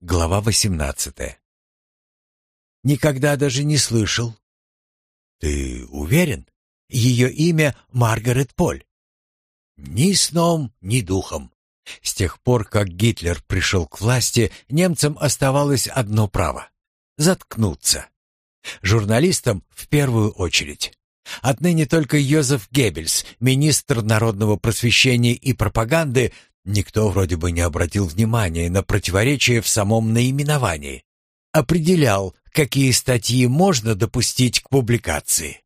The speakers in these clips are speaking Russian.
Глава 18. Никогда даже не слышал. Ты уверен? Ее имя Маргарет Поль. Ни сном, ни духом. С тех пор, как Гитлер пришел к власти, немцам оставалось одно право — заткнуться. Журналистам в первую очередь. Отныне только Йозеф Геббельс, министр народного просвещения и пропаганды, никто вроде бы не обратил внимания на противоречие в самом наименовании, определял, какие статьи можно допустить к публикации.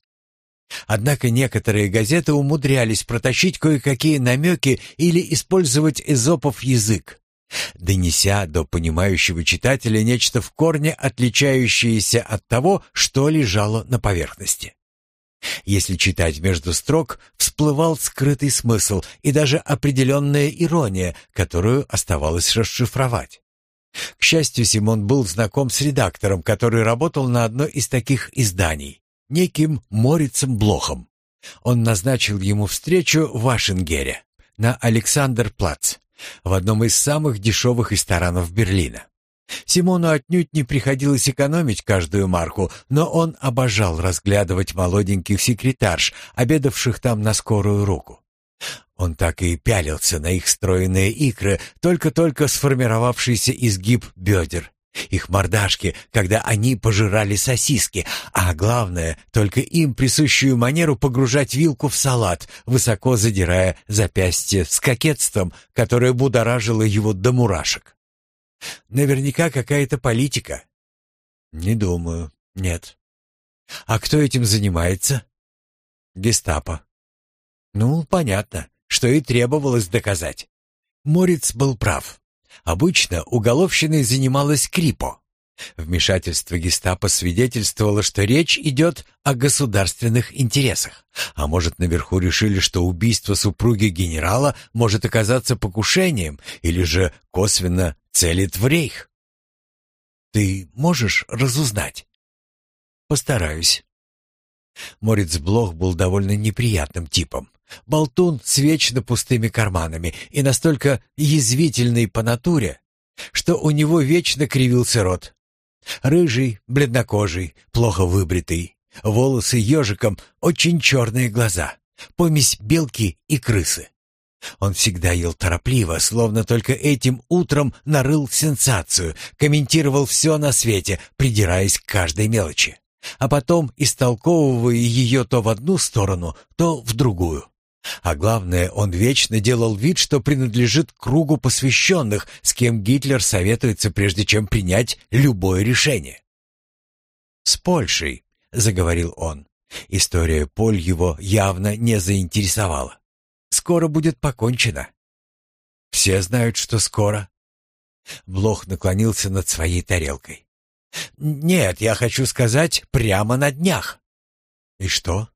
Однако некоторые газеты умудрялись протащить кое-какие намеки или использовать эзопов язык, донеся до понимающего читателя нечто в корне отличающееся от того, что лежало на поверхности. Если читать между строк, всплывал скрытый смысл и даже определенная ирония, которую оставалось расшифровать. К счастью, Симон был знаком с редактором, который работал на одной из таких изданий, неким Морицем Блохом. Он назначил ему встречу в Вашингере, на Александерплац, в одном из самых дешевых ресторанов Берлина. Симону отнюдь не приходилось экономить каждую марку, но он обожал разглядывать молоденьких секретарш, обедавших там на скорую руку. Он так и пялился на их стройные икры, только-только сформировавшийся изгиб бедер, их мордашки, когда они пожирали сосиски, а главное, только им присущую манеру погружать вилку в салат, высоко задирая запястье с кокетством, которое будоражило его до мурашек. Наверняка какая-то политика. Не думаю, нет. А кто этим занимается? Гестапо. Ну, понятно, что и требовалось доказать. Мориц был прав. Обычно уголовщиной занималась Крипо. Вмешательство гестапо свидетельствовало, что речь идет о государственных интересах. А может, наверху решили, что убийство супруги генерала может оказаться покушением или же косвенно целит в рейх. Ты можешь разузнать? Постараюсь. Мориц Блох был довольно неприятным типом. Болтун с вечно пустыми карманами и настолько язвительный по натуре, что у него вечно кривился рот. Рыжий, бледнокожий, плохо выбритый, волосы ежиком, очень черные глаза, помесь белки и крысы. Он всегда ел торопливо, словно только этим утром нарыл сенсацию, комментировал все на свете, придираясь к каждой мелочи, а потом истолковывая ее то в одну сторону, то в другую. А главное, он вечно делал вид, что принадлежит к кругу посвященных, с кем Гитлер советуется, прежде чем принять любое решение. «С Польшей», — заговорил он. История Поль его явно не заинтересовала. «Скоро будет покончено». «Все знают, что скоро». Блох наклонился над своей тарелкой. «Нет, я хочу сказать, прямо на днях». «И что?»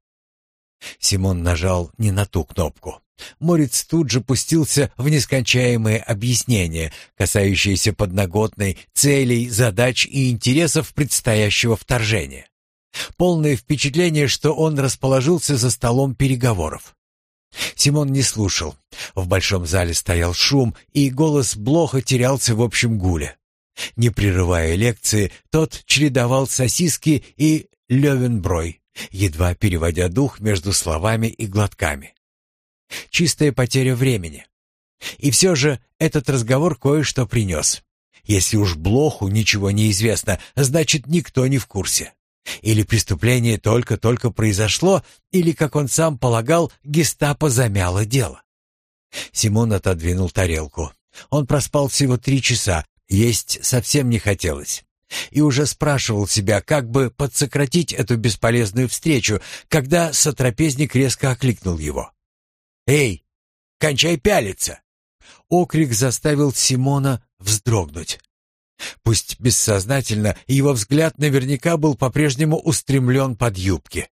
Симон нажал не на ту кнопку. Мориц тут же пустился в нескончаемые объяснения, касающиеся подноготной, целей, задач и интересов предстоящего вторжения. Полное впечатление, что он расположился за столом переговоров. Симон не слушал. В большом зале стоял шум, и голос Блоха терялся в общем гуле. Не прерывая лекции, тот чередовал сосиски и левенброй, едва переводя дух между словами и глотками. Чистая потеря времени. И все же этот разговор кое-что принес. Если уж Блоху ничего не известно, значит, никто не в курсе. Или преступление только-только произошло, или, как он сам полагал, гестапо замяло дело. Симон отодвинул тарелку. Он проспал всего 3 часа, есть совсем не хотелось. И уже спрашивал себя, как бы подсократить эту бесполезную встречу, когда сотрапезник резко окликнул его. «Эй, кончай пялиться!» Окрик заставил Симона вздрогнуть. Пусть бессознательно, его взгляд наверняка был по-прежнему устремлен под юбки.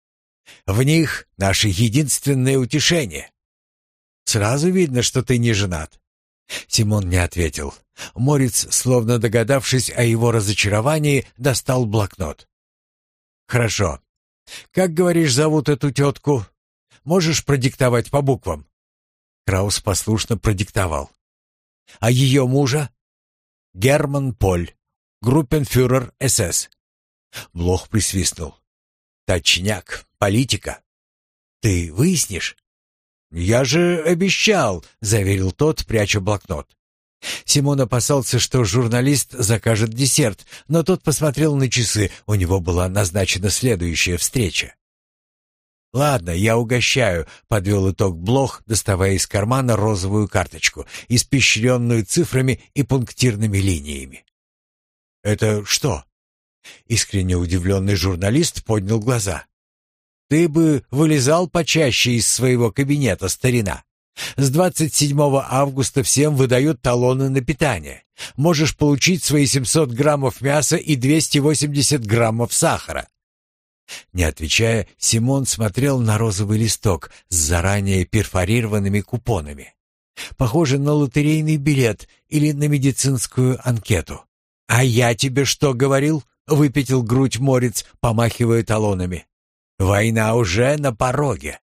«В них наше единственное утешение. Сразу видно, что ты не женат». Симон не ответил. Мориц, словно догадавшись о его разочаровании, достал блокнот. «Хорошо. Как, говоришь, зовут эту тетку? Можешь продиктовать по буквам?» Краус послушно продиктовал. «А ее мужа?» Герман Поль, группенфюрер СС. Блох присвистнул. Точняк, политика. Ты выяснишь? Я же обещал, заверил тот, пряча блокнот. Симон опасался, что журналист закажет десерт, но тот посмотрел на часы, у него была назначена следующая встреча. «Ладно, я угощаю», — подвел итог Блох, доставая из кармана розовую карточку, испещренную цифрами и пунктирными линиями. «Это что?» Искренне удивленный журналист поднял глаза. «Ты бы вылезал почаще из своего кабинета, старина. С 27 августа всем выдают талоны на питание. Можешь получить свои 700 граммов мяса и 280 граммов сахара». Не отвечая, Симон смотрел на розовый листок с заранее перфорированными купонами. Похоже на лотерейный билет или на медицинскую анкету. «А я тебе что говорил?» — выпятил грудь Морец, помахивая талонами. «Война уже на пороге».